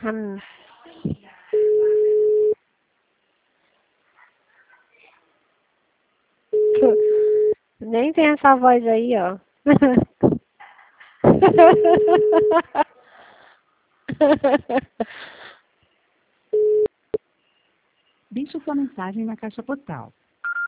Hum. Nem tem essa voz aí, ó. Deixe sua mensagem na caixa postal.